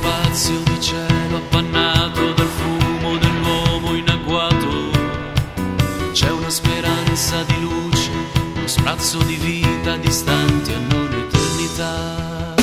spazio di cielo appannato dal fumo dell'uomo in agguato, c'è una speranza di luce, uno sprazzo di vita distanti hanno l'eternità.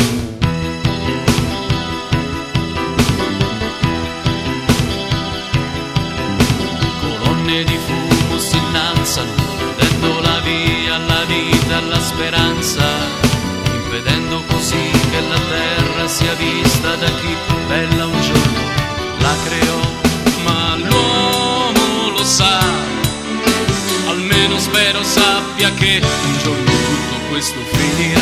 Colonne di fumo si innalzano, chiudendo la via alla vita, alla speranza, impedendo così che la terra sia vista da chi bella un giorno la creò. Ma l'uomo lo sa, almeno spero sappia che un giorno tutto questo finirà.